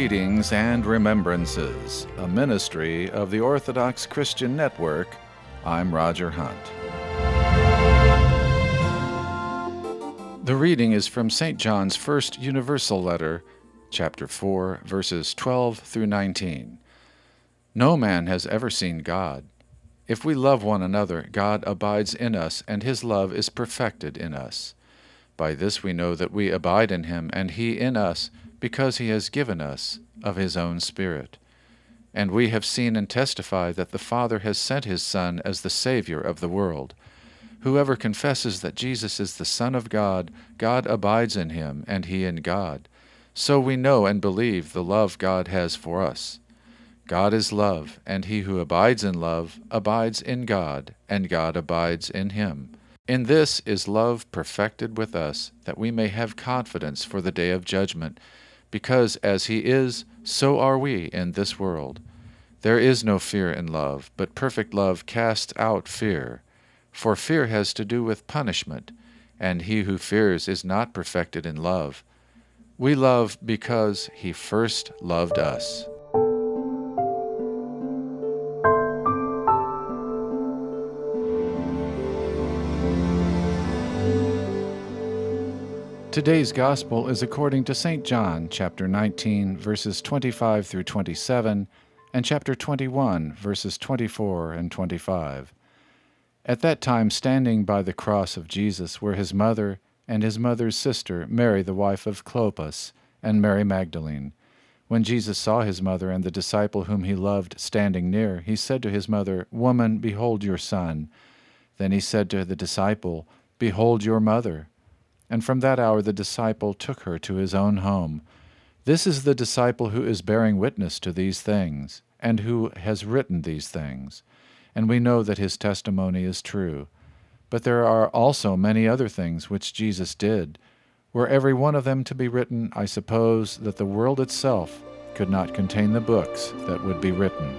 Readings and Remembrances, a ministry of the Orthodox Christian Network. I'm Roger Hunt. The reading is from St. John's First Universal Letter, chapter 4, verses 12 through 19. No man has ever seen God. If we love one another, God abides in us, and his love is perfected in us. By this we know that we abide in him, and he in us, because he has given us of his own Spirit. And we have seen and testify that the Father has sent his Son as the Savior of the world. Whoever confesses that Jesus is the Son of God, God abides in him, and he in God. So we know and believe the love God has for us. God is love, and he who abides in love abides in God, and God abides in him. In this is love perfected with us, that we may have confidence for the day of judgment, because as he is, so are we in this world. There is no fear in love, but perfect love casts out fear. For fear has to do with punishment, and he who fears is not perfected in love. We love because he first loved us. Today's Gospel is according to St. John, chapter 19, verses 25 through 27, and chapter 21, verses 24 and 25. At that time, standing by the cross of Jesus were his mother and his mother's sister, Mary the wife of Clopas, and Mary Magdalene. When Jesus saw his mother and the disciple whom he loved standing near, he said to his mother, "Woman, behold your son." Then he said to the disciple, "Behold your mother." And from that hour the disciple took her to his own home. This is the disciple who is bearing witness to these things, and who has written these things. And we know that his testimony is true. But there are also many other things which Jesus did. Were every one of them to be written, I suppose that the world itself could not contain the books that would be written.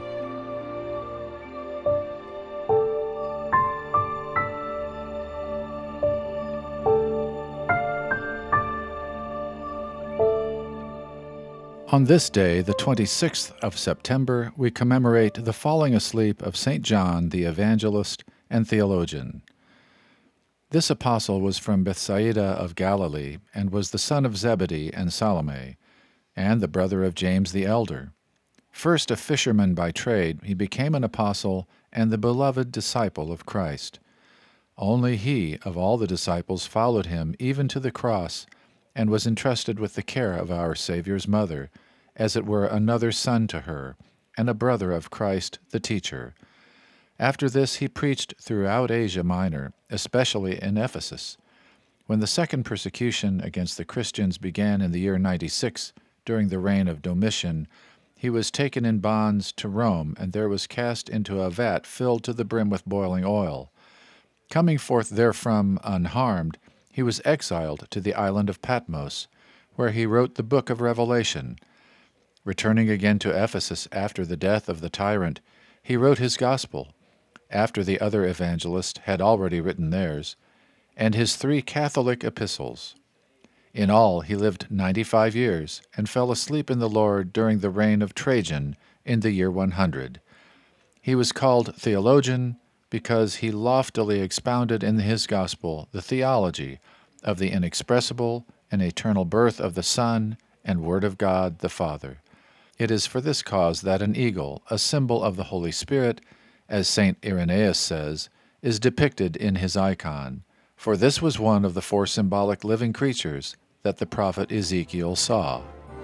On this day, the 26th of September, we commemorate the falling asleep of St. John the Evangelist and theologian. This apostle was from Bethsaida of Galilee, and was the son of Zebedee and Salome, and the brother of James the elder. First a fisherman by trade, he became an apostle and the beloved disciple of Christ. Only he, of all the disciples, followed him even to the cross, and was entrusted with the care of our Saviour's mother, as it were another son to her, and a brother of Christ the teacher. After this he preached throughout Asia Minor, especially in Ephesus. When the second persecution against the Christians began in the year 96, during the reign of Domitian, he was taken in bonds to Rome, and there was cast into a vat filled to the brim with boiling oil. Coming forth therefrom unharmed, he was exiled to the island of Patmos, where he wrote the book of Revelation. Returning again to Ephesus after the death of the tyrant, he wrote his gospel, after the other evangelists had already written theirs, and his 3 Catholic epistles. In all he lived 95 years, and fell asleep in the Lord during the reign of Trajan in the year 100. He was called theologian because he loftily expounded in his gospel the theology of the inexpressible and eternal birth of the Son and Word of God the Father. It is for this cause that an eagle, a symbol of the Holy Spirit, as St. Irenaeus says, is depicted in his icon, for this was one of the 4 symbolic living creatures that the prophet Ezekiel saw.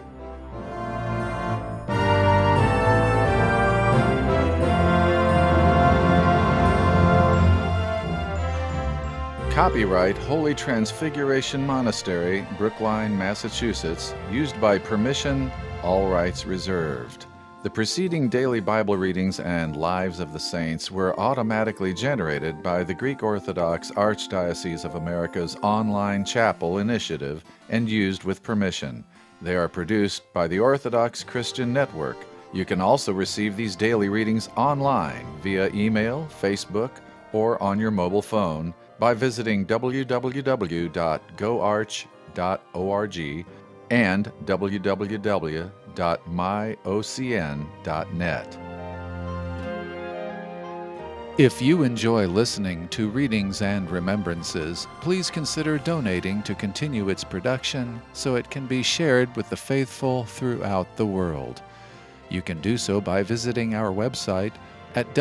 Copyright Holy Transfiguration Monastery, Brookline, Massachusetts, used by permission, all rights reserved. The preceding daily Bible readings and Lives of the Saints were automatically generated by the Greek Orthodox Archdiocese of America's online chapel initiative and used with permission. They are produced by the Orthodox Christian Network. You can also receive these daily readings online via email, Facebook, or on your mobile phone by visiting www.goarch.org and www.goarch.org. www.myocn.net. If you enjoy listening to Readings and Remembrances, please consider donating to continue its production so it can be shared with the faithful throughout the world. You can do so by visiting our website at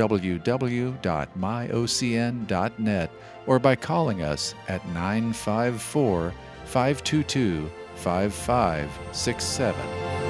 www.myocn.net or by calling us at 954-522-5567.